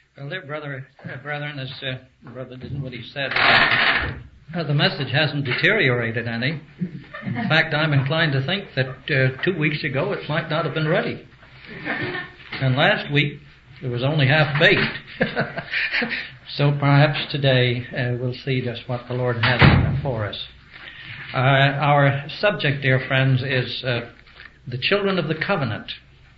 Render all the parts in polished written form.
Well, dear brethren, as Brother Dinwiddie said, the message hasn't deteriorated any. In fact, I'm inclined to think that 2 weeks ago it might not have been ready. And last week it was only half baked. So perhaps today we'll see just what the Lord has for us. Our subject, dear friends, is the children of the covenant.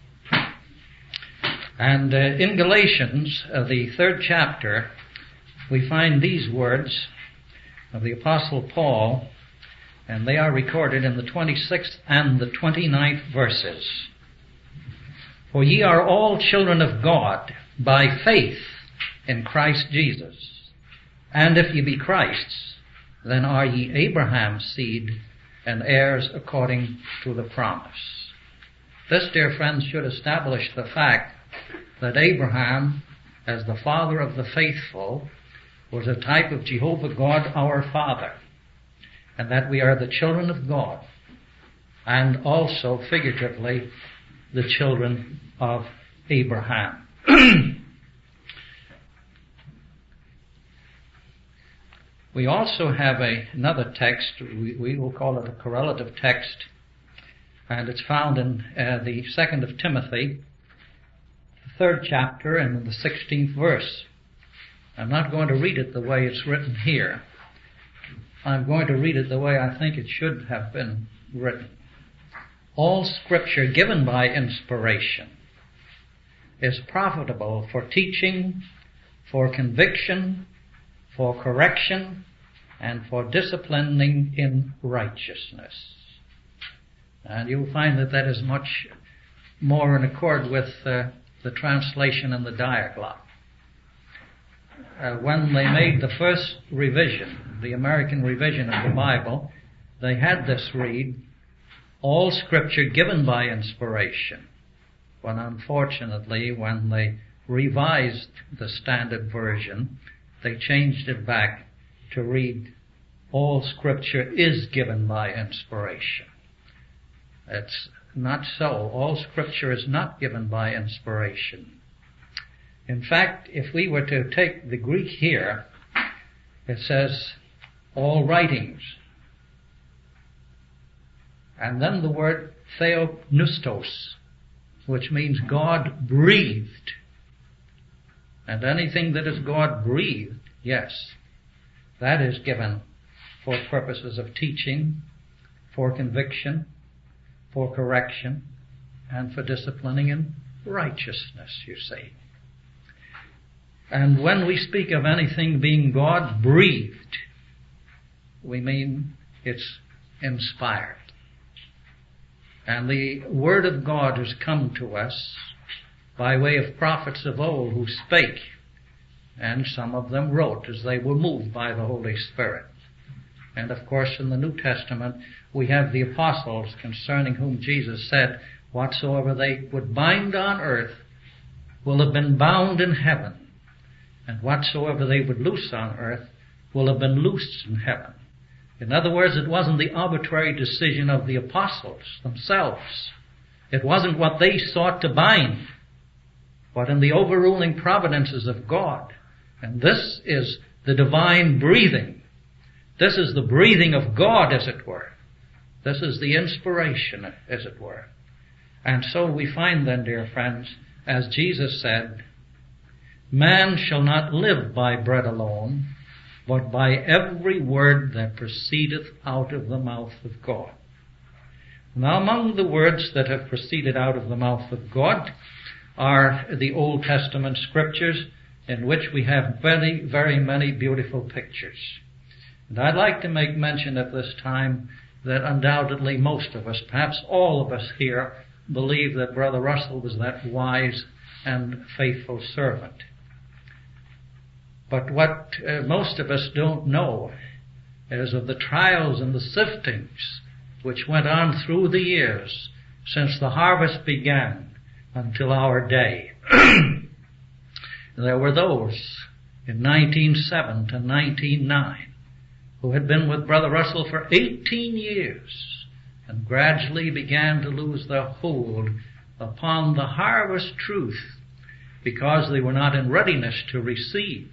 And in Galatians, the 3rd chapter, we find these words of the Apostle Paul, and they are recorded in the 26th and the 29th verses. For ye are all children of God by faith in Christ Jesus. And if ye be Christ's, then are ye Abraham's seed and heirs according to the promise. This, dear friends, should establish the fact that Abraham, as the father of the faithful, was a type of Jehovah God our Father, and that we are the children of God, and also, figuratively, the children of Abraham. We also have another text, we will call it a correlative text, and it's found in the 2nd of Timothy, 3rd chapter and the 16th verse. I'm not going to read it the way it's written here. I'm going to read it the way I think it should have been written. All Scripture given by inspiration is profitable for teaching, for conviction, for correction, and for disciplining in righteousness. And you'll find that is much more in accord with the translation in the Diaglott. When they made the first revision, the American revision of the Bible, they had this read, all Scripture given by inspiration. When unfortunately, when they revised the standard version, they changed it back to read, all Scripture is given by inspiration. It's not so. All Scripture is not given by inspiration. In fact, if we were to take the Greek here, it says, all writings. And then the word theopneustos, which means God breathed. And anything that is God breathed, yes, that is given for purposes of teaching, for conviction, for correction, and for disciplining in righteousness, you see. And when we speak of anything being God-breathed, we mean it's inspired. And the Word of God has come to us by way of prophets of old who spake, and some of them wrote as they were moved by the Holy Spirit. And of course in the New Testament we have the apostles concerning whom Jesus said, whatsoever they would bind on earth will have been bound in heaven, and whatsoever they would loose on earth will have been loosed in heaven. In other words, it wasn't the arbitrary decision of the apostles themselves. It wasn't what they sought to bind, but in the overruling providences of God. And this is the divine breathing. This is the breathing of God, as it were. This is the inspiration, as it were. And so we find then, dear friends, as Jesus said, man shall not live by bread alone, but by every word that proceedeth out of the mouth of God. Now, among the words that have proceeded out of the mouth of God are the Old Testament Scriptures, in which we have very, very many beautiful pictures. And I'd like to make mention at this time that undoubtedly most of us, perhaps all of us here, believe that Brother Russell was that wise and faithful servant. But what most of us don't know is of the trials and the siftings which went on through the years since the harvest began until our day. There were those in 1907 to 1909 who had been with Brother Russell for 18 years and gradually began to lose their hold upon the harvest truth because they were not in readiness to receive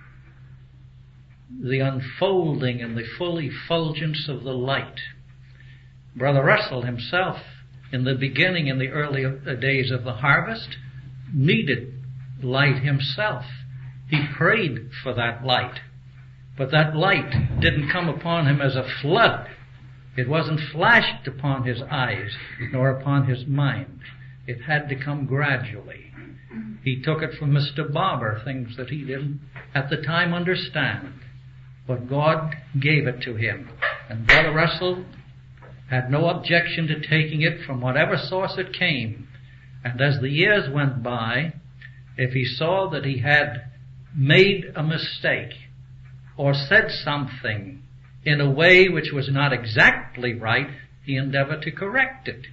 the unfolding and the full effulgence of the light. Brother Russell himself, in the beginning, in the early days of the harvest, needed light himself. He prayed for that light. But that light didn't come upon him as a flood. It wasn't flashed upon his eyes nor upon his mind. It had to come gradually. He took it from Mr. Barber, things that he didn't at the time understand. But God gave it to him. And Brother Russell had no objection to taking it from whatever source it came. And as the years went by, if he saw that he had made a mistake or said something in a way which was not exactly right, he endeavored to correct it.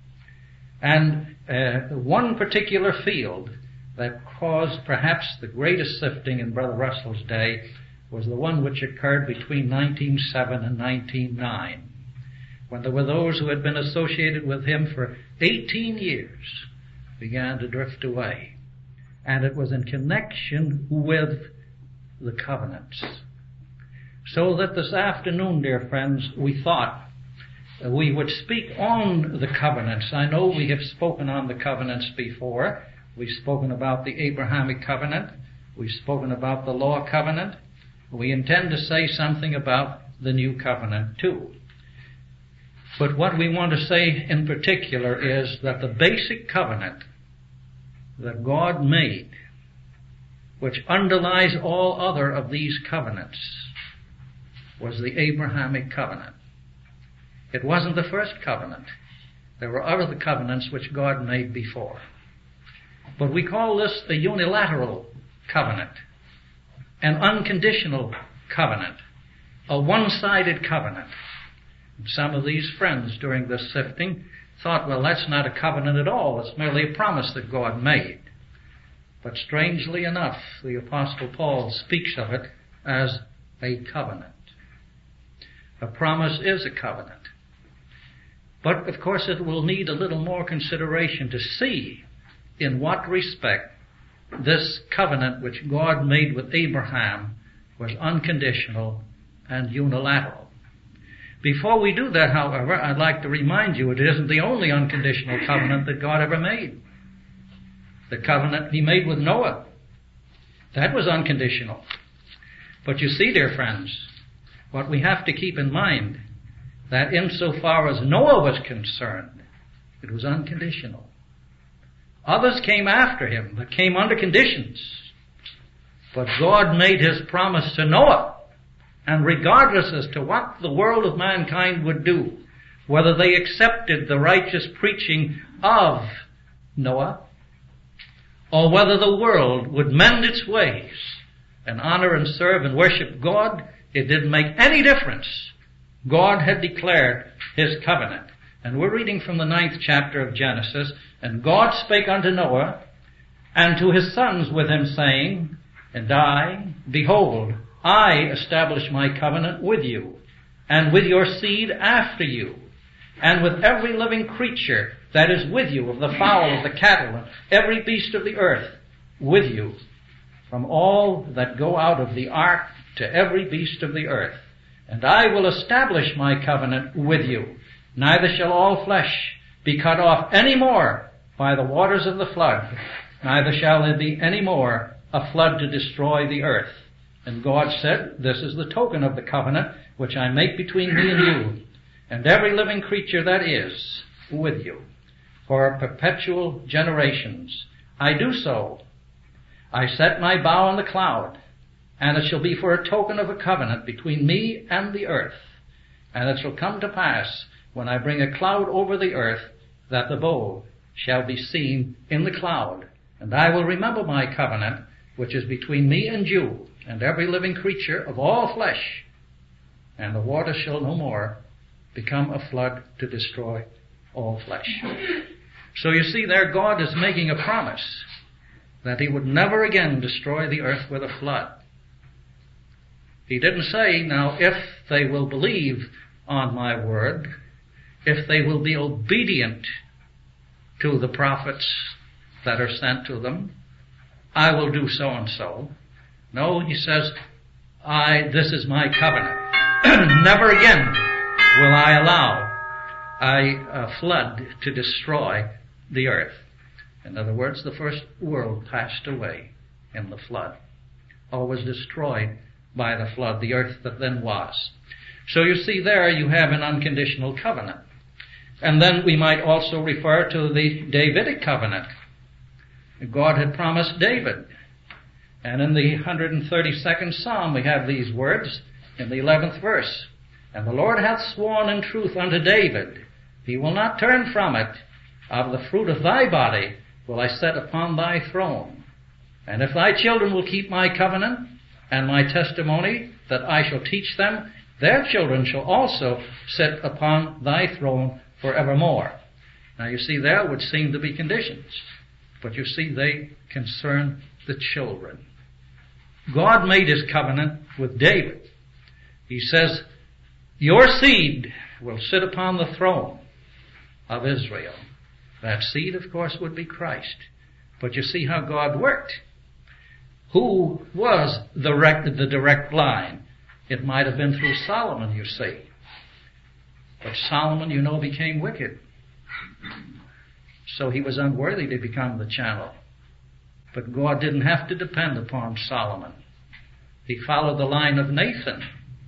And one particular field that caused perhaps the greatest sifting in Brother Russell's day was the one which occurred between 1907 and 1909, when there were those who had been associated with him for 18 years began to drift away. And it was in connection with the covenants. So that this afternoon, dear friends, we thought we would speak on the covenants. I know we have spoken on the covenants before. We've spoken about the Abrahamic covenant. We've spoken about the law covenant. We intend to say something about the new covenant too. But what we want to say in particular is that the basic covenant that God made, which underlies all other of these covenants, was the Abrahamic covenant. It wasn't the first covenant. There were other covenants which God made before. But we call this a unilateral covenant, an unconditional covenant, a one-sided covenant. And some of these friends during this sifting thought, well, that's not a covenant at all. It's merely a promise that God made. But strangely enough, the Apostle Paul speaks of it as a covenant. A promise is a covenant. But, of course, it will need a little more consideration to see in what respect this covenant which God made with Abraham was unconditional and unilateral. Before we do that, however, I'd like to remind you it isn't the only unconditional covenant that God ever made. The covenant he made with Noah, that was unconditional. But you see, dear friends, what we have to keep in mind, that insofar as Noah was concerned, it was unconditional. Others came after him that came under conditions. But God made his promise to Noah. And regardless as to what the world of mankind would do, whether they accepted the righteous preaching of Noah, or whether the world would mend its ways and honor and serve and worship God, it didn't make any difference. God had declared his covenant. And we're reading from the 9th chapter of Genesis. And God spake unto Noah and to his sons with him, saying, And I, behold, I establish my covenant with you, and with your seed after you, and with every living creature that is with you, of the fowl, of the cattle, and every beast of the earth with you, from all that go out of the ark to every beast of the earth. And I will establish my covenant with you. Neither shall all flesh be cut off any more by the waters of the flood, neither shall there be any more a flood to destroy the earth. And God said, This is the token of the covenant which I make between me and you, and every living creature that is with you, for perpetual generations. I do so. I set my bow on the cloud, and it shall be for a token of a covenant between me and the earth. And it shall come to pass, when I bring a cloud over the earth, that the bow shall be seen in the cloud. And I will remember my covenant, which is between me and you, and every living creature of all flesh. And the water shall no more become a flood to destroy all flesh. So you see there, God is making a promise that he would never again destroy the earth with a flood. He didn't say, now, if they will believe on my word, if they will be obedient to the prophets that are sent to them, I will do so and so. No, he says, this is my covenant. Never again will I allow a flood to destroy the earth. In other words, the first world passed away in the flood, or was destroyed by the flood, the earth that then was. So you see there you have an unconditional covenant. And then we might also refer to the Davidic covenant. God had promised David. And in the 132nd Psalm we have these words in the 11th verse. And the Lord hath sworn in truth unto David, he will not turn from it. Of the fruit of thy body will I set upon thy throne. And if thy children will keep my covenant and my testimony that I shall teach them, their children shall also sit upon thy throne forevermore. Now you see, there would seem to be conditions, but you see they concern the children. God made his covenant with David. He says, your seed will sit upon the throne of Israel. That seed, of course, would be Christ. But you see how God worked. Who was the direct line? It might have been through Solomon, you see. But Solomon, you know, became wicked. So he was unworthy to become the channel. But God didn't have to depend upon Solomon. He followed the line of Nathan.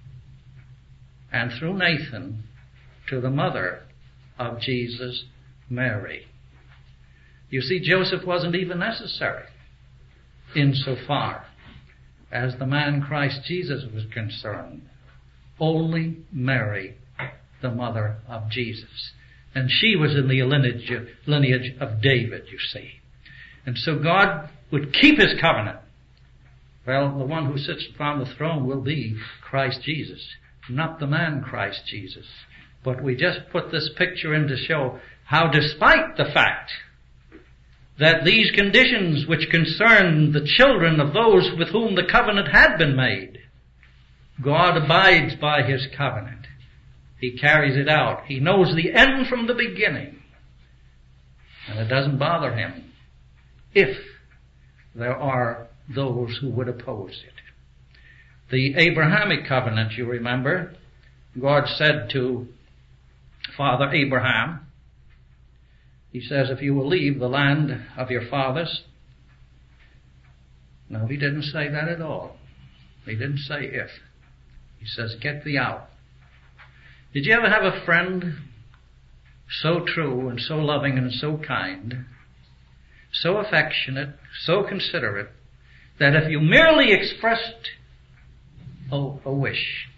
And through Nathan to the mother of Jesus, Mary. You see, Joseph wasn't even necessary insofar as the man Christ Jesus was concerned. Only Mary, the mother of Jesus. And she was in the lineage of David, you see. And so God would keep his covenant. Well, the one who sits upon the throne will be Christ Jesus, not the man Christ Jesus. But we just put this picture in to show how, despite the fact that these conditions which concern the children of those with whom the covenant had been made, God abides by his covenant. He carries it out. He knows the end from the beginning. And it doesn't bother him if there are those who would oppose it. The Abrahamic covenant, you remember, God said to Father Abraham, he says, if you will leave the land of your fathers. No, he didn't say that at all. He didn't say if. He says, get thee out. Did you ever have a friend so true and so loving and so kind, so affectionate, so considerate, that if you merely expressed a wish,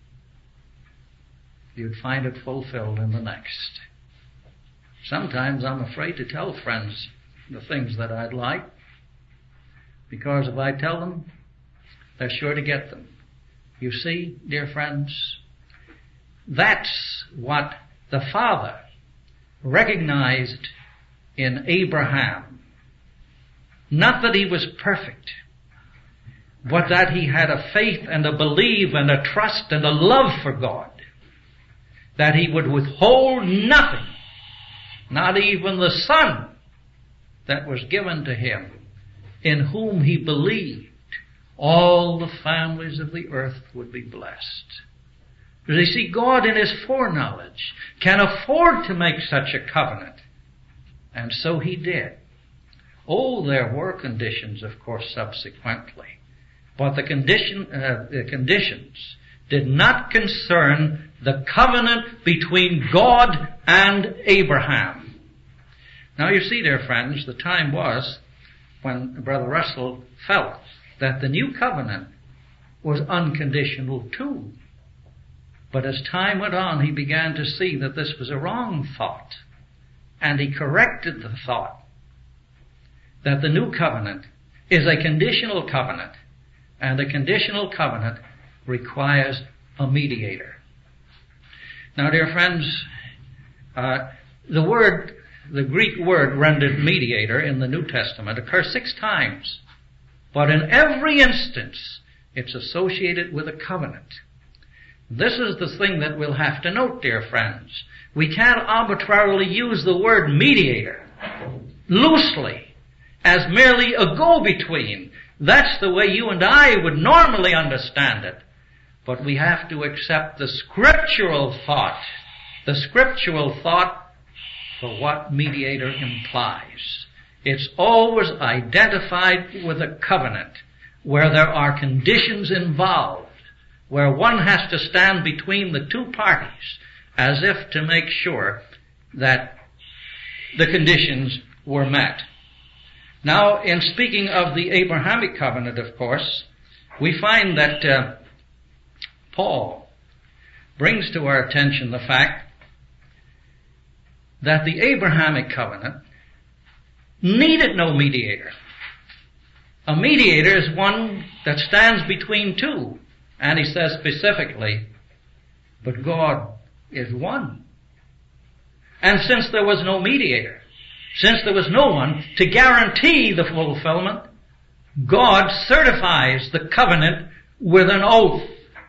you'd find it fulfilled in the next? Sometimes I'm afraid to tell friends the things that I'd like, because if I tell them, they're sure to get them. You see, dear friends, that's what the Father recognized in Abraham. Not that he was perfect, but that he had a faith and a belief and a trust and a love for God, that he would withhold nothing, not even the son that was given to him, in whom he believed all the families of the earth would be blessed. You see, God in his foreknowledge can afford to make such a covenant. And so he did. Oh, there were conditions, of course, subsequently. But the conditions did not concern the covenant between God and Abraham. Now you see, dear friends, the time was when Brother Russell felt that the new covenant was unconditional too. But as time went on, he began to see that this was a wrong thought. And he corrected the thought that the new covenant is a conditional covenant. And a conditional covenant requires a mediator. Now, dear friends, the Greek word rendered mediator in the New Testament occurs 6 times. But in every instance, it's associated with a covenant. This is the thing that we'll have to note, dear friends. We can't arbitrarily use the word mediator loosely as merely a go-between. That's the way you and I would normally understand it. But we have to accept the scriptural thought for what mediator implies. It's always identified with a covenant where there are conditions involved, where one has to stand between the two parties as if to make sure that the conditions were met. Now, in speaking of the Abrahamic covenant, of course, we find that Paul brings to our attention the fact that the Abrahamic covenant needed no mediator. A mediator is one that stands between two. And he says specifically, but God is one. And since there was no mediator, since there was no one to guarantee the fulfillment, God certifies the covenant with an oath.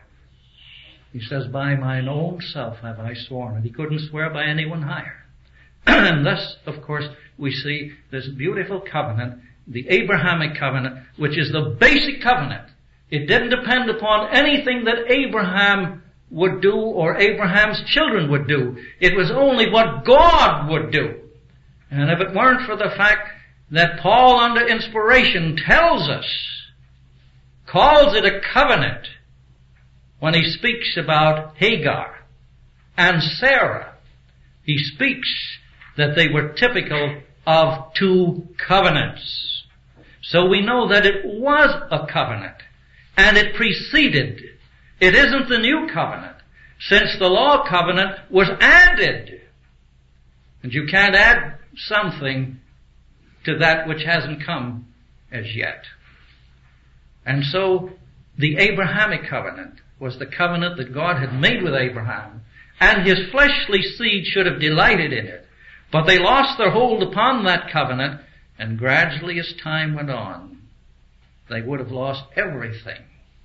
He says, by mine own self have I sworn. And he couldn't swear by anyone higher. And thus, of course, we see this beautiful covenant, the Abrahamic covenant, which is the basic covenant. It didn't depend upon anything that Abraham would do or Abraham's children would do. It was only what God would do. And if it weren't for the fact that Paul, under inspiration, tells us, calls it a covenant when he speaks about Hagar and Sarah, he speaks that they were typical of two covenants. So we know that it was a covenant, and it preceded. It isn't the new covenant, since the law covenant was added. And you can't add something to that which hasn't come as yet. And so the Abrahamic covenant was the covenant that God had made with Abraham, and his fleshly seed should have delighted in it. But they lost their hold upon that covenant, and gradually as time went on, they would have lost everything,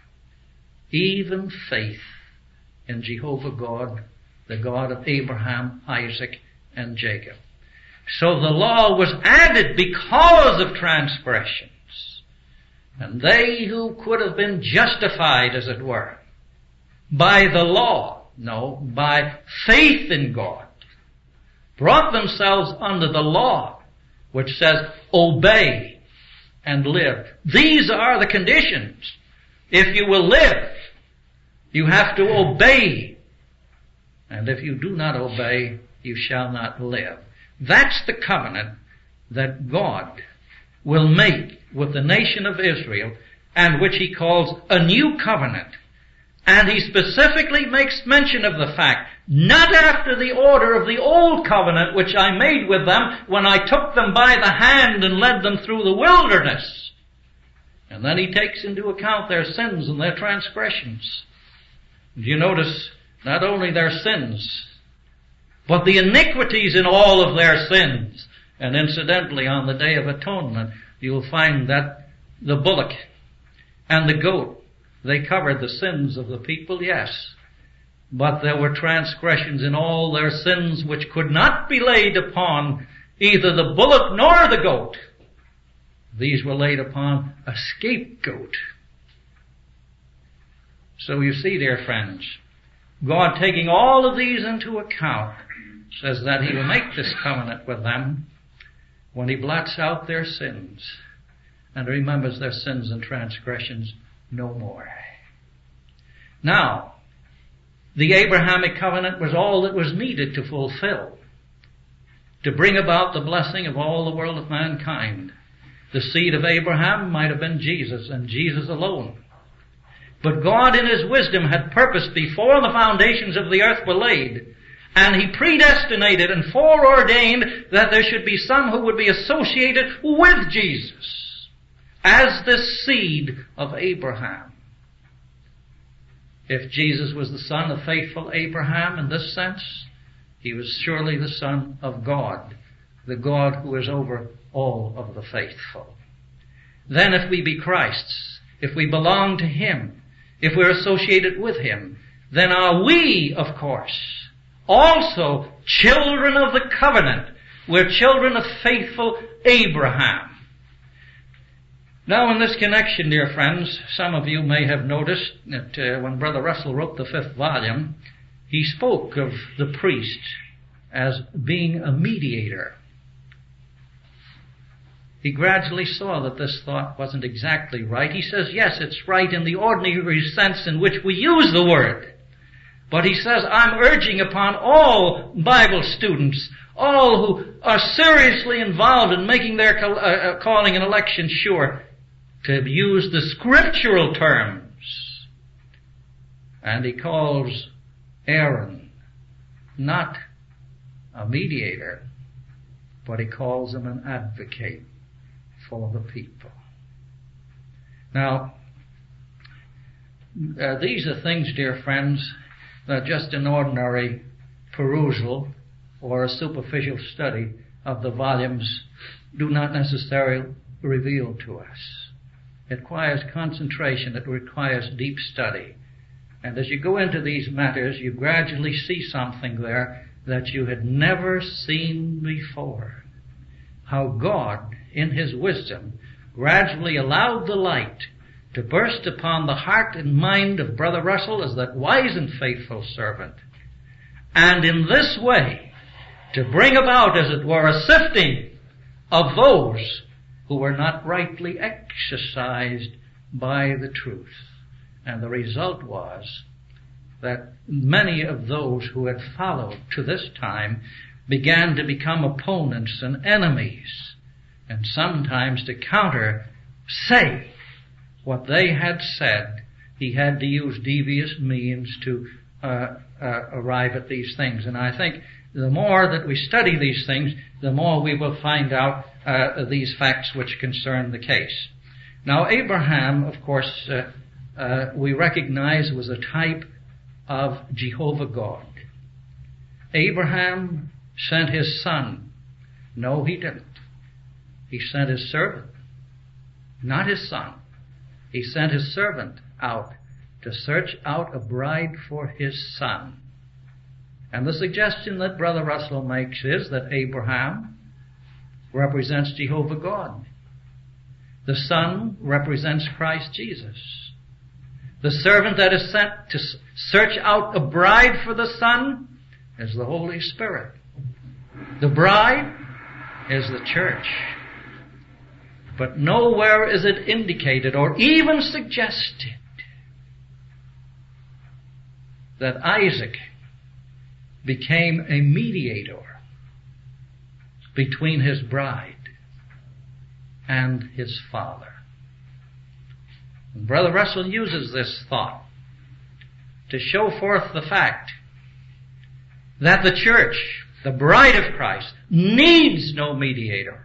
even faith in Jehovah God, the God of Abraham, Isaac, and Jacob. So the law was added because of transgressions. And they who could have been justified, as it were, by the law, no, by faith in God, brought themselves under the law, which says, obey and live. These are the conditions. If you will live, you have to obey. And if you do not obey, you shall not live. That's the covenant that God will make with the nation of Israel, and which he calls a new covenant. And he specifically makes mention of the fact, not after the order of the old covenant which I made with them when I took them by the hand and led them through the wilderness. And then he takes into account their sins and their transgressions. Do you notice not only their sins, but the iniquities in all of their sins? And incidentally, on the Day of Atonement, you'll find that the bullock and the goat, they covered the sins of the people, yes. But there were transgressions in all their sins which could not be laid upon either the bullock nor the goat. These were laid upon a scapegoat. So you see, dear friends, God, taking all of these into account, says that he will make this covenant with them when he blots out their sins and remembers their sins and transgressions no more. Now, the Abrahamic covenant was all that was needed to fulfill, to bring about the blessing of all the world of mankind. The seed of Abraham might have been Jesus, and Jesus alone. But God in his wisdom had purposed before the foundations of the earth were laid, and he predestinated and foreordained that there should be some who would be associated with Jesus as the seed of Abraham. If Jesus was the son of faithful Abraham in this sense, he was surely the son of God, the God who is over all of the faithful. Then if we be Christ's, if we belong to him, if we're associated with him, then are we, of course, also children of the covenant. We're children of faithful Abraham. Now, in this connection, dear friends, some of you may have noticed that when Brother Russell wrote the 5th volume, he spoke of the priest as being a mediator. He gradually saw that this thought wasn't exactly right. He says, yes, it's right in the ordinary sense in which we use the word. But he says, I'm urging upon all Bible students, all who are seriously involved in making their calling and election sure, to use the scriptural terms. And he calls Aaron not a mediator, but he calls him an advocate for the people. Now, these are things, dear friends, that just an ordinary perusal or a superficial study of the volumes do not necessarily reveal to us. It requires concentration. It requires deep study. And as you go into these matters, you gradually see something there that you had never seen before. How God, in His wisdom, gradually allowed the light to burst upon the heart and mind of Brother Russell as that wise and faithful servant. And in this way, to bring about, as it were, a sifting of those who were not rightly exercised by the truth. And the result was that many of those who had followed to this time began to become opponents and enemies, and sometimes to say what they had said. He had to use devious means to arrive at these things. And I think the more that we study these things, the more we will find out these facts which concern the case. Now, Abraham, of course, we recognize was a type of Jehovah God. Abraham sent his son. No, he didn't. He sent his servant, not his son. He sent his servant out to search out a bride for his son. And the suggestion that Brother Russell makes is that Abraham represents Jehovah God. The son represents Christ Jesus. The servant that is sent to search out a bride for the son is the Holy Spirit. The bride is the church. But nowhere is it indicated or even suggested that Isaac became a mediator between his bride and his father. And Brother Russell uses this thought to show forth the fact that the church, the bride of Christ, needs no mediator.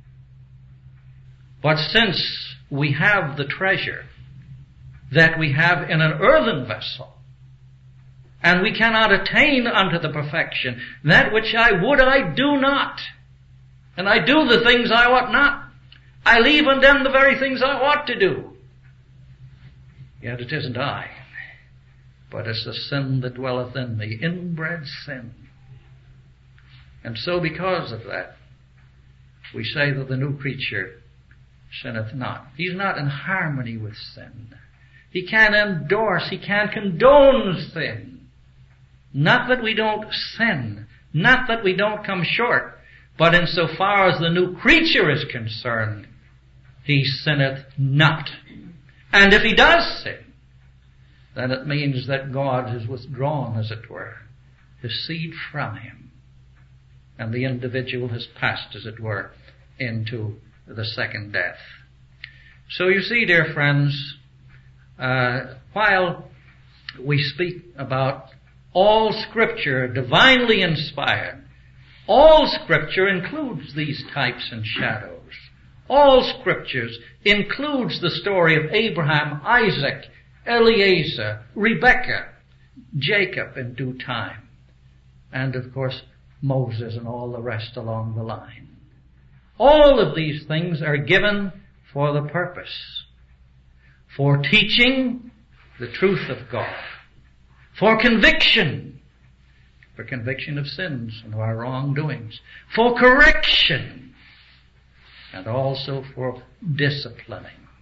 But since we have the treasure that we have in an earthen vessel, and we cannot attain unto the perfection, that which I would I do not, and I do the things I ought not. I leave undone the very things I ought to do. Yet it isn't I, but it's the sin that dwelleth in me, inbred sin. And so because of that, we say that the new creature sinneth not. He's not in harmony with sin. He can't endorse, he can't condone sin. Not that we don't sin, not that we don't come short, but insofar as the new creature is concerned, he sinneth not. And if he does sin, then it means that God has withdrawn, as it were, his seed from him. And the individual has passed, as it were, into the second death. So you see, dear friends, while we speak about all Scripture divinely inspired, all Scripture includes these types and shadows. All Scriptures includes the story of Abraham, Isaac, Eliezer, Rebekah, Jacob in due time, and of course Moses and all the rest along the line. All of these things are given for the purpose, for teaching the truth of God, for conviction of sins and of our wrongdoings, for correction, and also for disciplining.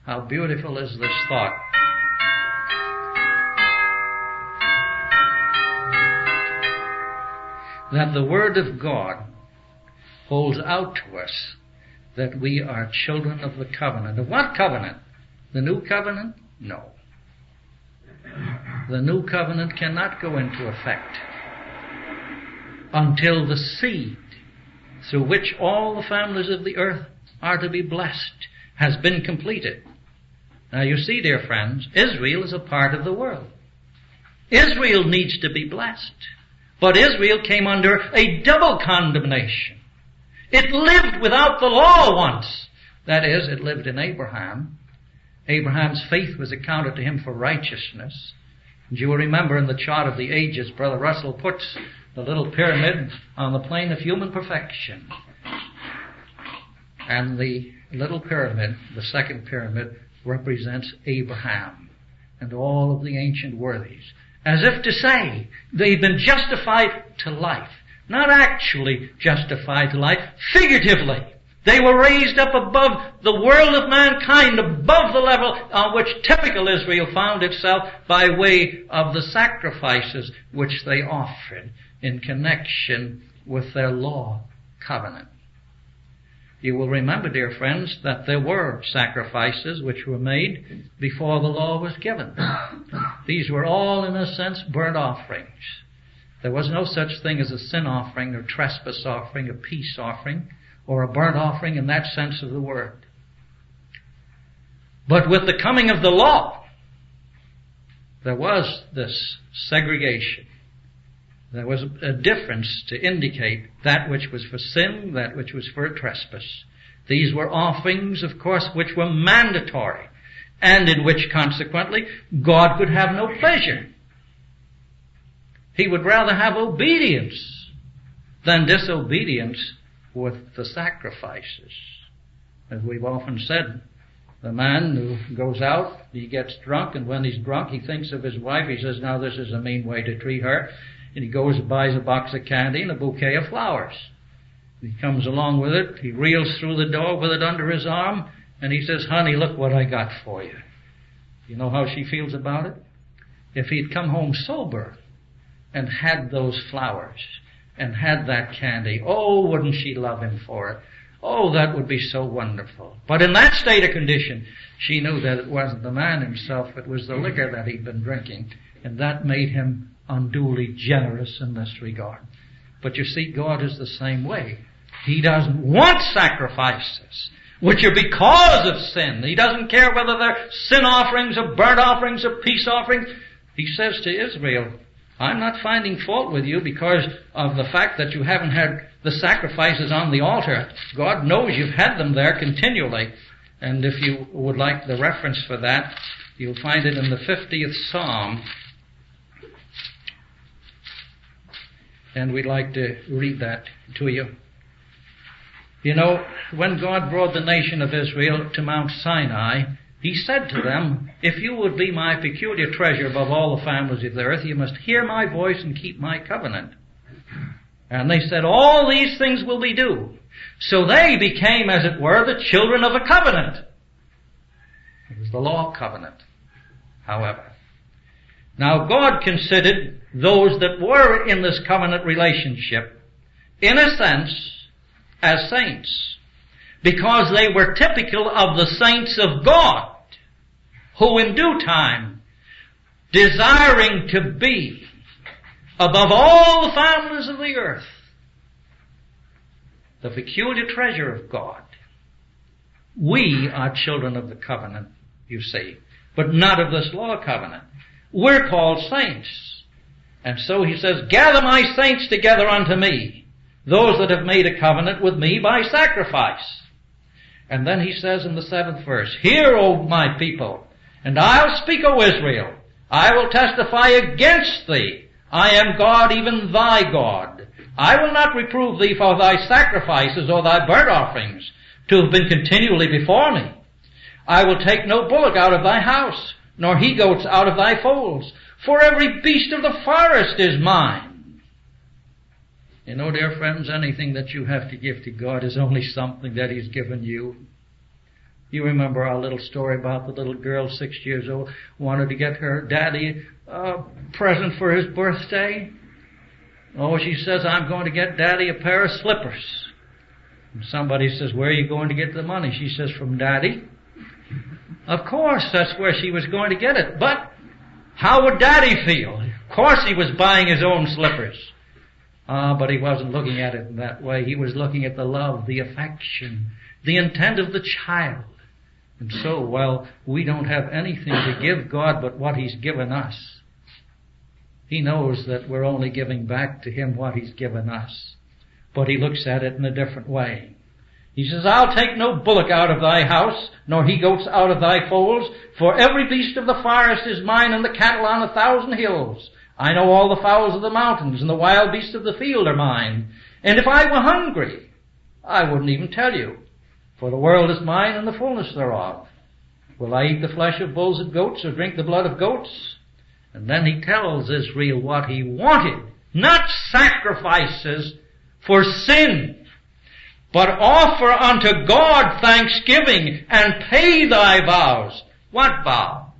How beautiful is this thought. That the Word of God holds out to us that we are children of the covenant. Of what covenant? The new covenant? No. The new covenant cannot go into effect until the seed through which all the families of the earth are to be blessed has been completed. Now you see, dear friends, Israel is a part of the world. Israel needs to be blessed. But Israel came under a double condemnation. It lived without the law once. That is, it lived in Abraham. Abraham's faith was accounted to him for righteousness. And you will remember in the chart of the ages, Brother Russell puts the little pyramid on the plane of human perfection. And the little pyramid, the second pyramid, represents Abraham and all of the ancient worthies. As if to say, they've been justified to life. Not actually justified to life, figuratively. They were raised up above the world of mankind, above the level on which typical Israel found itself by way of the sacrifices which they offered in connection with their law covenant. You will remember, dear friends, that there were sacrifices which were made before the law was given. These were all, in a sense, burnt offerings. There was no such thing as a sin offering or trespass offering, a peace offering, or a burnt offering in that sense of the word. But with the coming of the law, there was this segregation. There was a difference to indicate that which was for sin, that which was for a trespass. These were offerings, of course, which were mandatory, and in which, consequently, God could have no pleasure. He would rather have obedience than disobedience with the sacrifices. As we've often said, the man who goes out, he gets drunk, and when he's drunk, he thinks of his wife. He says, now this is a mean way to treat her. And he goes and buys a box of candy and a bouquet of flowers. He comes along with it. He reels through the door with it under his arm, and he says, honey, look what I got for you. You know how she feels about it? If he'd come home sober and had those flowers and had that candy, oh, wouldn't she love him for it? Oh, that would be so wonderful. But in that state of condition, she knew that it wasn't the man himself, it was the liquor that he'd been drinking, and that made him unduly generous in this regard. But you see, God is the same way. He doesn't want sacrifices which are because of sin. He doesn't care whether they're sin offerings or burnt offerings or peace offerings. He says to Israel, I'm not finding fault with you because of the fact that you haven't had the sacrifices on the altar. God knows you've had them there continually. And if you would like the reference for that, you'll find it in the 50th Psalm. And we'd like to read that to you. You know, when God brought the nation of Israel to Mount Sinai, He said to them, if you would be my peculiar treasure above all the families of the earth, you must hear my voice and keep my covenant. And they said, all these things will we do. So they became, as it were, the children of a covenant. It was the law covenant, however. Now God considered those that were in this covenant relationship, in a sense, as saints, because they were typical of the saints of God, who in due time, desiring to be above all the families of the earth, the peculiar treasure of God. We are children of the covenant, you see, but not of this law covenant. We're called saints. And so he says, gather my saints together unto me, those that have made a covenant with me by sacrifice. And then he says in the 7th verse, hear, O my people, and I'll speak, O Israel. I will testify against thee. I am God, even thy God. I will not reprove thee for thy sacrifices or thy burnt offerings, to have been continually before me. I will take no bullock out of thy house, nor he-goats out of thy folds, for every beast of the forest is mine. You know, dear friends, anything that you have to give to God is only something that He's given you. You remember our little story about the little girl, 6 years old, wanted to get her daddy a present for his birthday. Oh, she says, I'm going to get Daddy a pair of slippers. And somebody says, where are you going to get the money? She says, from Daddy. Of course, that's where she was going to get it. But how would Daddy feel? Of course he was buying his own slippers. But he wasn't looking at it in that way. He was looking at the love, the affection, the intent of the child. And so, while we don't have anything to give God but what He's given us, He knows that we're only giving back to Him what He's given us. But He looks at it in a different way. He says, I'll take no bullock out of thy house, nor he-goats out of thy folds, for every beast of the forest is mine, and the cattle on 1,000 hills. I know all the fowls of the mountains, and the wild beasts of the field are mine. And if I were hungry, I wouldn't even tell you, for the world is mine and the fullness thereof. Will I eat the flesh of bulls and goats, or drink the blood of goats? And then he tells Israel what he wanted. Not sacrifices for sin, but offer unto God thanksgiving and pay thy vows. What vow?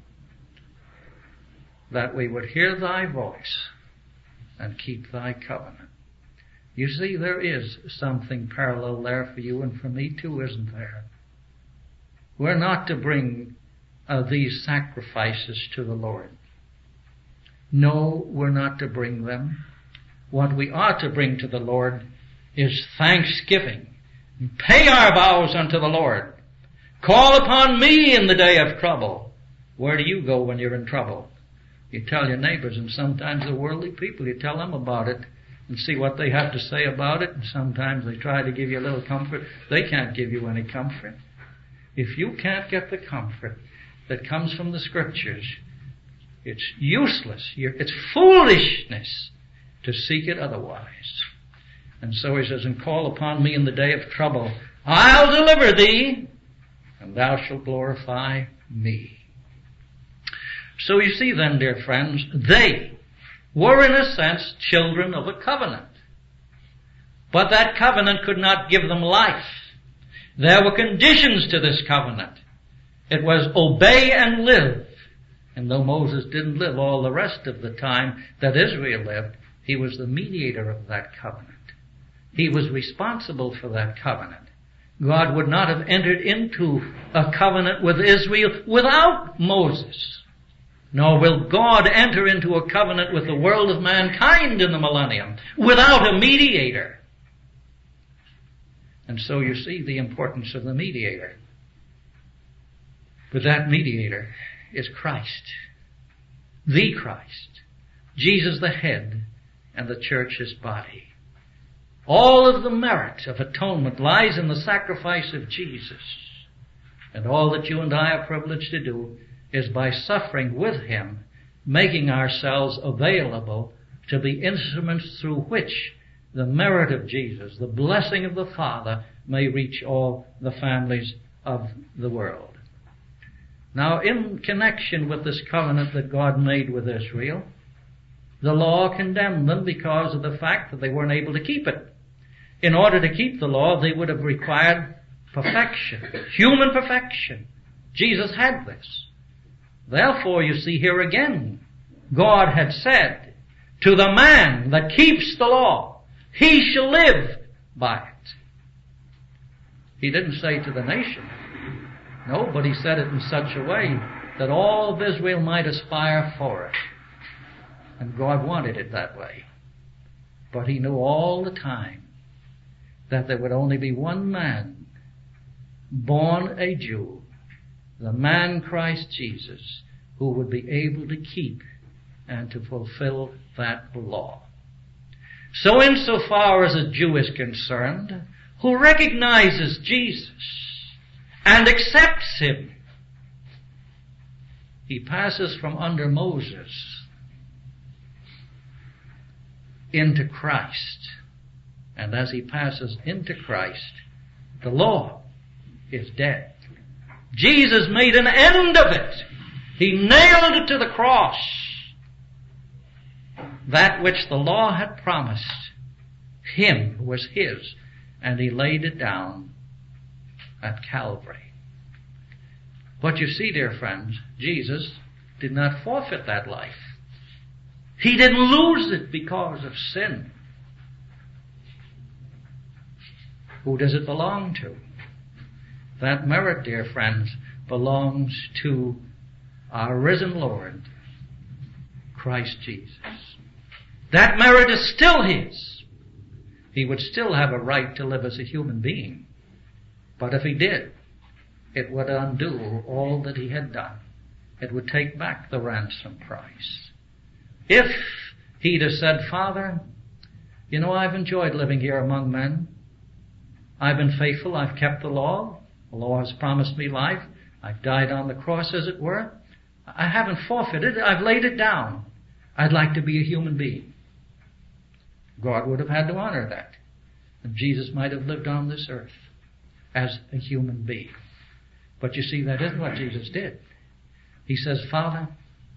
That we would hear thy voice and keep thy covenant. You see, there is something parallel there for you and for me too, isn't there? We're not to bring these sacrifices to the Lord. No, we're not to bring them. What we ought to bring to the Lord is thanksgiving. Pay our vows unto the Lord. Call upon me in the day of trouble. Where do you go when you're in trouble? You tell your neighbors, and sometimes the worldly people, you tell them about it and see what they have to say about it, and sometimes they try to give you a little comfort. They can't give you any comfort. If you can't get the comfort that comes from the Scriptures, it's useless. It's foolishness to seek it otherwise. And so he says, and call upon me in the day of trouble. I'll deliver thee, and thou shalt glorify me. So you see then, dear friends, they were in a sense children of a covenant. But that covenant could not give them life. There were conditions to this covenant. It was obey and live. And though Moses didn't live all the rest of the time that Israel lived, he was the mediator of that covenant. He was responsible for that covenant. God would not have entered into a covenant with Israel without Moses. Nor will God enter into a covenant with the world of mankind in the millennium without a mediator. And so you see the importance of the mediator. But that mediator is Christ. The Christ. Jesus the head and the church his body. All of the merit of atonement lies in the sacrifice of Jesus. And all that you and I are privileged to do is by suffering with him, making ourselves available to be instruments through which the merit of Jesus, the blessing of the Father, may reach all the families of the world. Now, in connection with this covenant that God made with Israel, the law condemned them because of the fact that they weren't able to keep it. In order to keep the law, they would have required perfection, human perfection. Jesus had this. Therefore, you see here again, God had said, to the man that keeps the law, he shall live by it. He didn't say to the nation. No, but he said it in such a way that all of Israel might aspire for it. And God wanted it that way. But he knew all the time that there would only be one man, born a Jew, the man Christ Jesus, who would be able to keep and to fulfill that law. So insofar as a Jew is concerned, who recognizes Jesus and accepts him, he passes from under Moses into Christ. And as he passes into Christ, the law is dead. Jesus made an end of it. He nailed it to the cross. That which the law had promised him was his, and he laid it down at Calvary. But you see, dear friends, Jesus did not forfeit that life. He didn't lose it because of sin. Who does it belong to? That merit, dear friends, belongs to our risen Lord, Christ Jesus. That merit is still His. He would still have a right to live as a human being. But if He did, it would undo all that He had done. It would take back the ransom price. If He'd have said, Father, you know, I've enjoyed living here among men. I've been faithful. I've kept the law. The law has promised me life. I've died on the cross, as it were. I haven't forfeited. I've laid it down. I'd like to be a human being. God would have had to honor that. And Jesus might have lived on this earth as a human being. But you see, that isn't what Jesus did. He says, Father,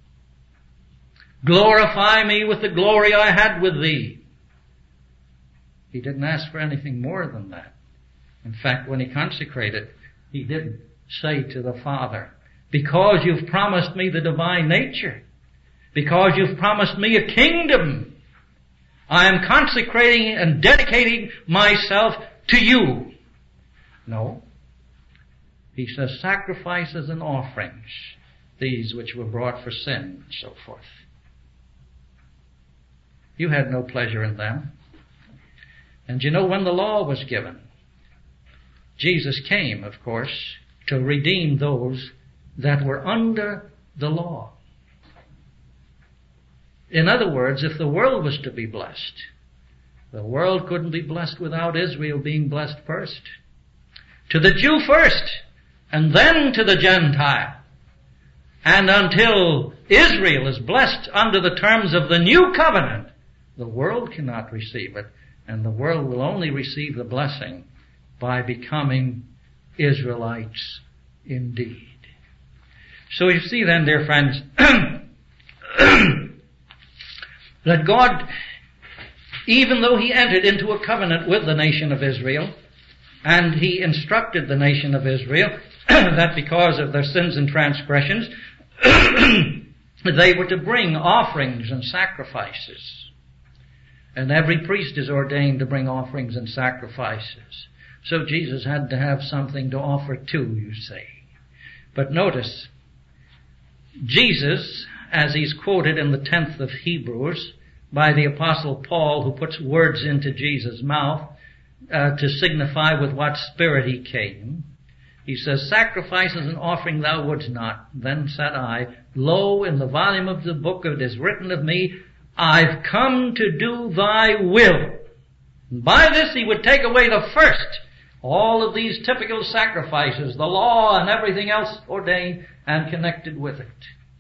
glorify me with the glory I had with Thee. He didn't ask for anything more than that. In fact, when He consecrated, He did say to the Father, because You've promised me the divine nature, because You've promised me a kingdom, I am consecrating and dedicating myself to You. No. He says, sacrifices and offerings, these which were brought for sin, and so forth. You had no pleasure in them. And you know, when the law was given, Jesus came, of course, to redeem those that were under the law. In other words, if the world was to be blessed, the world couldn't be blessed without Israel being blessed first. To the Jew first, and then to the Gentile. And until Israel is blessed under the terms of the new covenant, the world cannot receive it, and the world will only receive the blessing by becoming Israelites indeed. So you see then, dear friends, that God, even though He entered into a covenant with the nation of Israel, and He instructed the nation of Israel that because of their sins and transgressions, they were to bring offerings and sacrifices. And every priest is ordained to bring offerings and sacrifices. So Jesus had to have something to offer too, you see. But notice, Jesus, as He's quoted in the 10th of Hebrews by the Apostle Paul, who puts words into Jesus' mouth to signify with what spirit He came, he says, sacrifices and offering thou wouldst not. Then said I, lo, in the volume of the book it is written of me, I've come to do Thy will. And by this He would take away the first, all of these typical sacrifices, the law and everything else ordained and connected with it.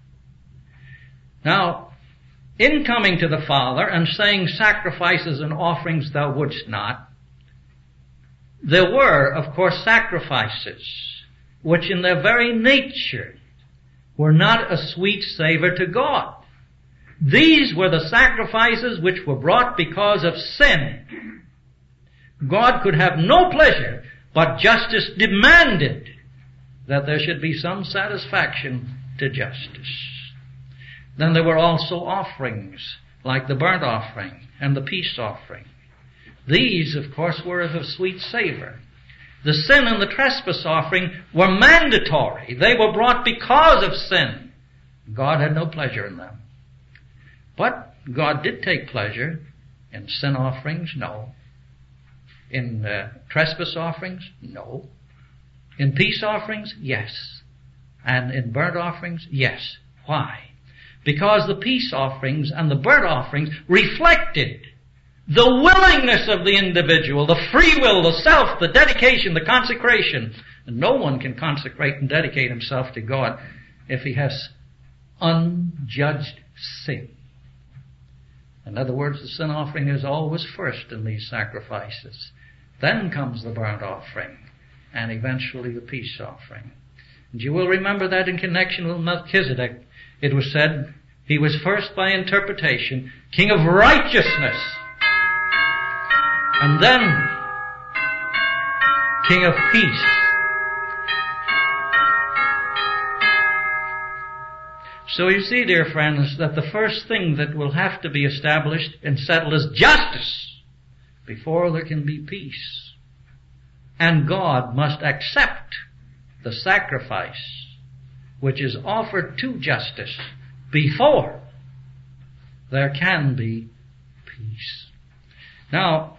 Now, in coming to the Father and saying sacrifices and offerings thou wouldst not, there were, of course, sacrifices which in their very nature were not a sweet savor to God. These were the sacrifices which were brought because of sin. God could have no pleasure, but justice demanded that there should be some satisfaction to justice. Then there were also offerings, like the burnt offering and the peace offering. These, of course, were of a sweet savor. The sin and the trespass offering were mandatory. They were brought because of sin. God had no pleasure in them. But God did take pleasure in sin offerings? No. In trespass offerings? No. In peace offerings? Yes. And in burnt offerings? Yes. Why? Because the peace offerings and the burnt offerings reflected the willingness of the individual, the free will, the self, the dedication, the consecration. And no one can consecrate and dedicate himself to God if he has unjudged sin. In other words, the sin offering is always first in these sacrifices. Then comes the burnt offering, and eventually the peace offering. And you will remember that in connection with Melchizedek, it was said, he was first by interpretation, king of righteousness, and then king of peace. So you see, dear friends, that the first thing that will have to be established and settled is justice before there can be peace. And God must accept the sacrifice which is offered to justice before there can be peace. Now,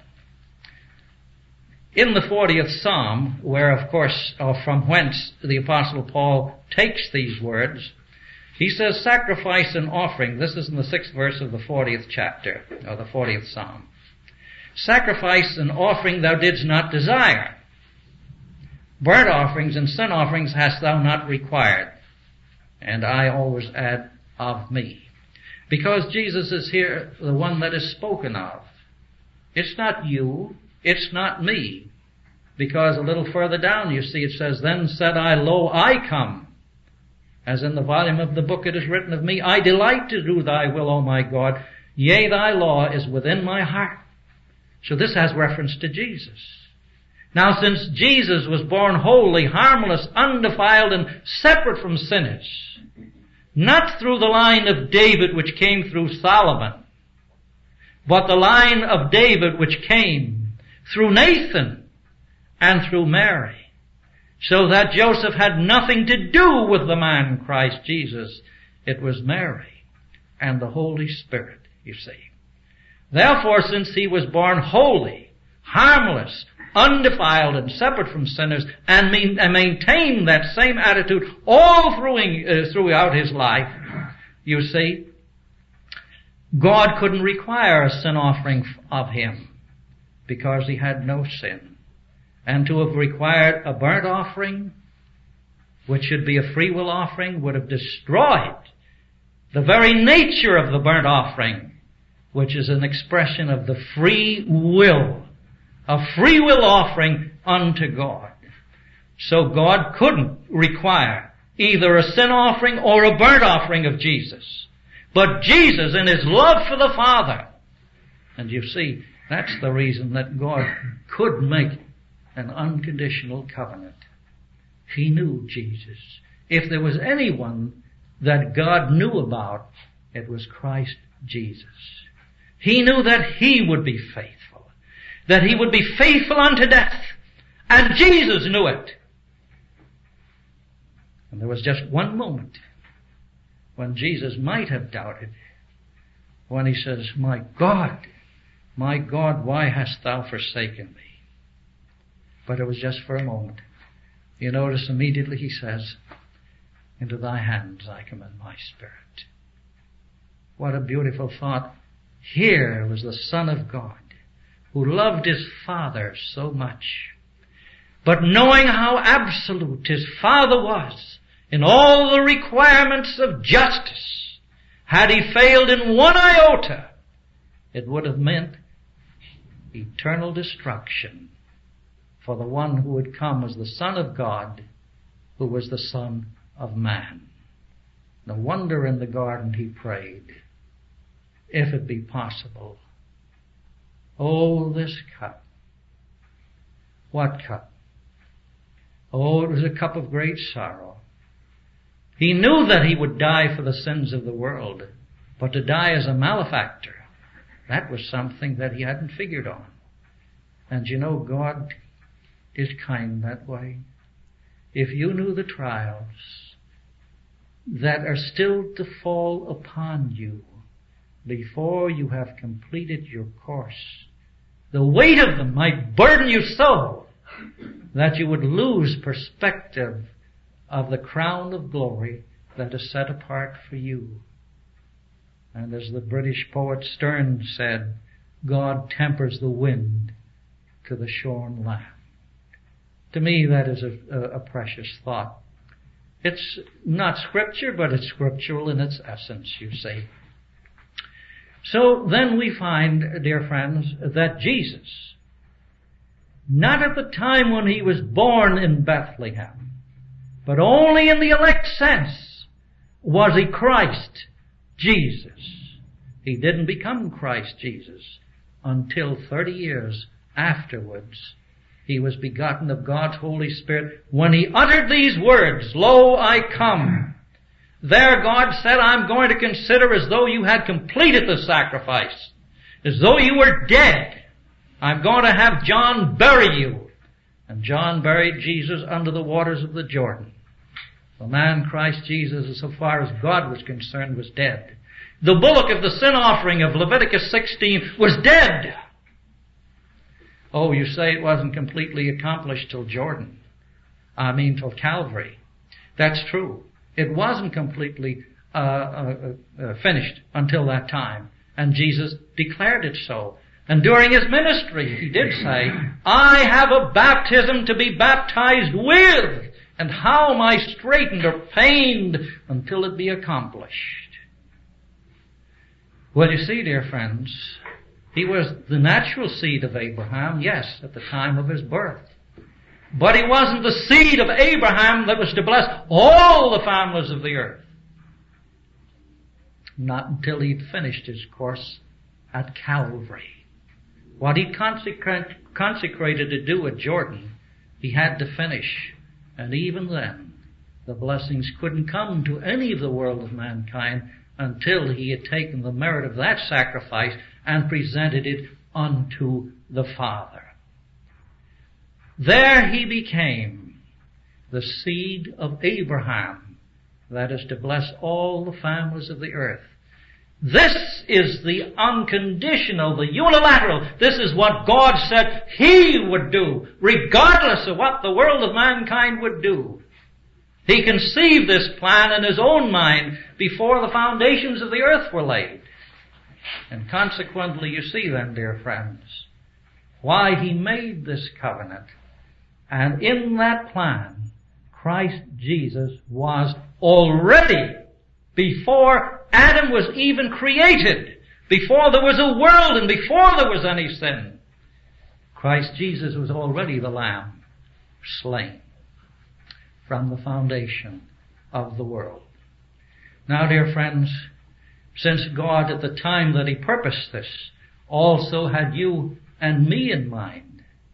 in the 40th Psalm, where of course, or from whence the Apostle Paul takes these words, he says, sacrifice and offering. This is in the 6th verse of the 40th chapter, or the 40th Psalm. Sacrifice and offering thou didst not desire. Burnt offerings and sin offerings hast thou not required. And I always add, of me. Because Jesus is here, the one that is spoken of. It's not you, it's not me. Because a little further down you see it says, then said I, lo, I come. As in the volume of the book it is written of me, I delight to do thy will, O my God. Yea, thy law is within my heart. So this has reference to Jesus. Now, since Jesus was born holy, harmless, undefiled, and separate from sinners, not through the line of David which came through Solomon, but the line of David which came through Nathan and through Mary, so that Joseph had nothing to do with the man Christ Jesus. It was Mary and the Holy Spirit, you see. Therefore, since he was born holy, harmless, undefiled, and separate from sinners, and maintained that same attitude all throughout his life, you see, God couldn't require a sin offering of him because he had no sin. And to have required a burnt offering, which should be a free will offering, would have destroyed the very nature of the burnt offering, which is an expression of the free will, a free will offering unto God. So God couldn't require either a sin offering or a burnt offering of Jesus. But Jesus, in his love for the Father, and you see, that's the reason that God could make an unconditional covenant. He knew Jesus. If there was anyone that God knew about, it was Christ Jesus. He knew that he would be faithful, that he would be faithful unto death, and Jesus knew it. And there was just one moment when Jesus might have doubted, when he says, my God, why hast thou forsaken me? But it was just for a moment. You notice immediately he says, into thy hands I commend my spirit. What a beautiful thought. Here was the Son of God who loved his Father so much. But knowing how absolute his Father was in all the requirements of justice, had he failed in one iota, it would have meant eternal destruction for the one who would come as the Son of God, who was the Son of Man. No wonder in the garden he prayed, if it be possible. Oh, this cup. What cup? Oh, it was a cup of great sorrow. He knew that he would die for the sins of the world, but to die as a malefactor, that was something that he hadn't figured on. And you know, God is kind that way. If you knew the trials that are still to fall upon you before you have completed your course, the weight of them might burden you so that you would lose perspective of the crown of glory that is set apart for you. And as the British poet Sterne said, God tempers the wind to the shorn lamb. To me, that is a precious thought. It's not scripture, but it's scriptural in its essence, you see. So then we find, dear friends, that Jesus, not at the time when he was born in Bethlehem, but only in the elect sense, was he Christ Jesus. He didn't become Christ Jesus until 30 years afterwards. He was begotten of God's Holy Spirit when he uttered these words, Lo, I come. There God said, I'm going to consider as though you had completed the sacrifice, as though you were dead. I'm going to have John bury you. And John buried Jesus under the waters of the Jordan. The man Christ Jesus, so far as God was concerned, was dead. The bullock of the sin offering of Leviticus 16 was dead. Oh, you say it wasn't completely accomplished till Jordan. Till Calvary. That's true. It wasn't completely finished until that time. And Jesus declared it so. And during his ministry, he did say, I have a baptism to be baptized with, and how am I straitened or pained until it be accomplished? Well, you see, dear friends, he was the natural seed of Abraham, yes, at the time of his birth. But he wasn't the seed of Abraham that was to bless all the families of the earth. Not until he'd finished his course at Calvary. What he consecrated to do at Jordan, he had to finish. And even then, the blessings couldn't come to any of the world of mankind until he had taken the merit of that sacrifice and presented it unto the Father. There he became the seed of Abraham, that is to bless all the families of the earth. This is the unconditional, the unilateral. This is what God said he would do, regardless of what the world of mankind would do. He conceived this plan in his own mind before the foundations of the earth were laid. And consequently, you see then, dear friends, why he made this covenant. And in that plan, Christ Jesus was already, before Adam was even created, before there was a world and before there was any sin, Christ Jesus was already the Lamb slain from the foundation of the world. Now, dear friends, since God at the time that he purposed this also had you and me in mind,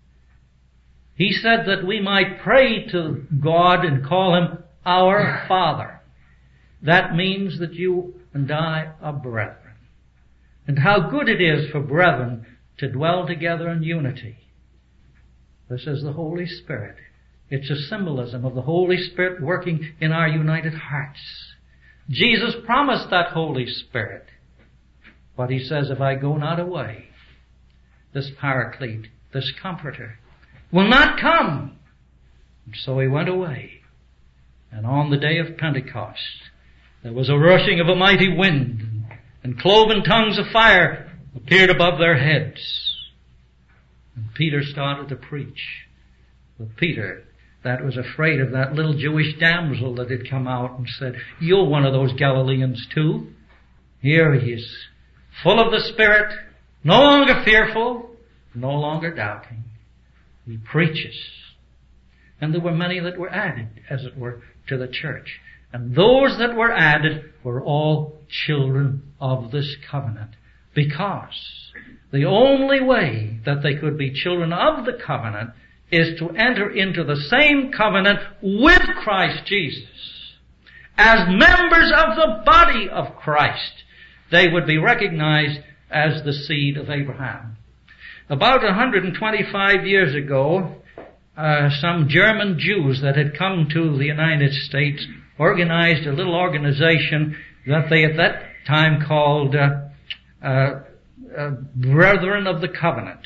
he said that we might pray to God and call him our Father. That means that you and I are brethren. And how good it is for brethren to dwell together in unity. This is the Holy Spirit. It's a symbolism of the Holy Spirit working in our united hearts. Jesus promised that Holy Spirit. But he says, if I go not away, this Paraclete, this Comforter, will not come. And so he went away. And on the day of Pentecost, there was a rushing of a mighty wind, and cloven tongues of fire appeared above their heads. And Peter started to preach. But Peter, that was afraid of that little Jewish damsel that had come out and said, you're one of those Galileans too. Here he is, full of the Spirit, no longer fearful, no longer doubting. He preaches. And there were many that were added, as it were, to the church. And those that were added were all children of this covenant. Because the only way that they could be children of the covenant is to enter into the same covenant with Christ Jesus. As members of the body of Christ, they would be recognized as the seed of Abraham. About 125 years ago, some German Jews that had come to the United States organized a little organization that they at that time called Brethren of the Covenant.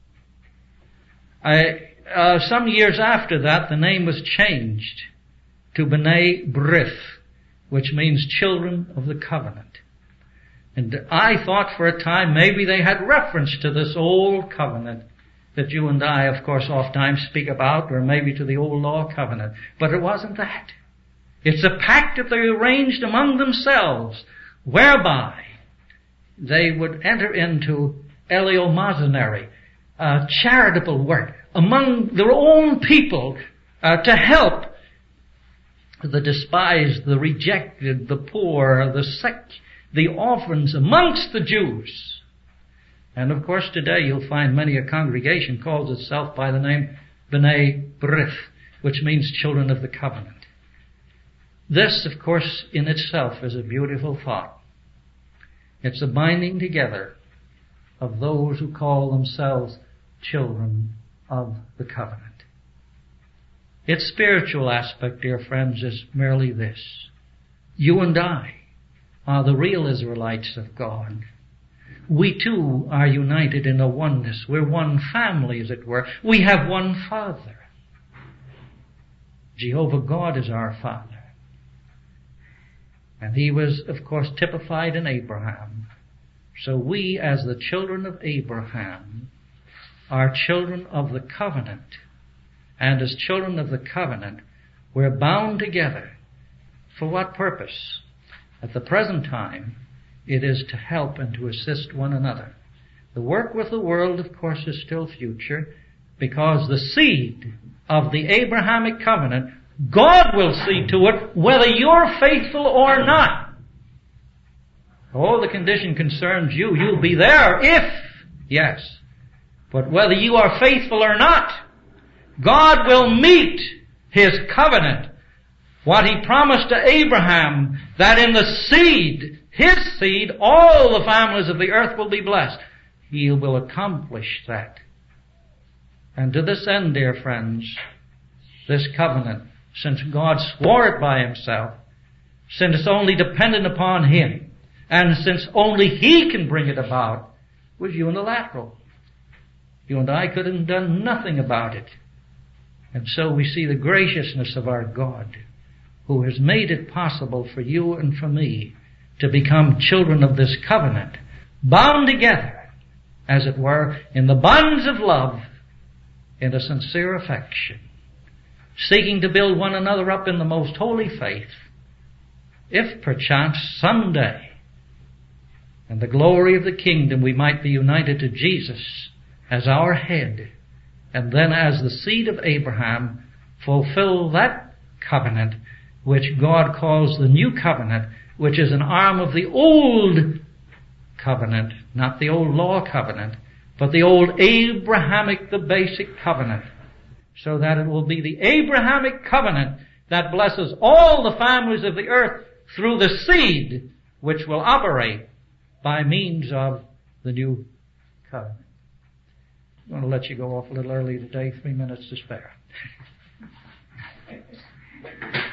Some years after that, the name was changed to B'nai B'rith, which means children of the covenant. And I thought for a time maybe they had reference to this old covenant that you and I, of course, oftentimes speak about, or maybe to the old law covenant. But it wasn't that. It's a pact that they arranged among themselves, whereby they would enter into eleemosynary, charitable work among their own people to help the despised, the rejected, the poor, the sick, the orphans amongst the Jews. And of course today you'll find many a congregation calls itself by the name B'nai B'rith, which means children of the covenant. This, of course, in itself is a beautiful thought. It's a binding together of those who call themselves children of the covenant. Its spiritual aspect, dear friends, is merely this. You and I are the real Israelites of God. We too are united in a oneness. We're one family, as it were. We have one Father. Jehovah God is our Father. And He was, of course, typified in Abraham. So we, as the children of Abraham, are children of the covenant. And as children of the covenant, we're bound together. For what purpose? At the present time, it is to help and to assist one another. The work with the world, of course, is still future, because the seed of the Abrahamic covenant, God will see to it whether you're faithful or not. Oh, the condition concerns you. You'll be there if, yes. But whether you are faithful or not, God will meet His covenant. What He promised to Abraham, that in the seed, his seed, all the families of the earth will be blessed. He will accomplish that. And to this end, dear friends, this covenant, since God swore it by Himself, since it's only dependent upon Him, and since only He can bring it about, was unilateral. You and I could have done nothing about it. And so we see the graciousness of our God, who has made it possible for you and for me to become children of this covenant, bound together, as it were, in the bonds of love, in a sincere affection, seeking to build one another up in the most holy faith, if perchance someday, in the glory of the kingdom, we might be united to Jesus as our head, and then as the seed of Abraham, fulfill that covenant which God calls the new covenant, which is an arm of the old covenant, not the old law covenant, but the old Abrahamic, the basic covenant, so that it will be the Abrahamic covenant that blesses all the families of the earth through the seed which will operate by means of the new covenant. I'm going to let you go off a little early today, 3 minutes to spare.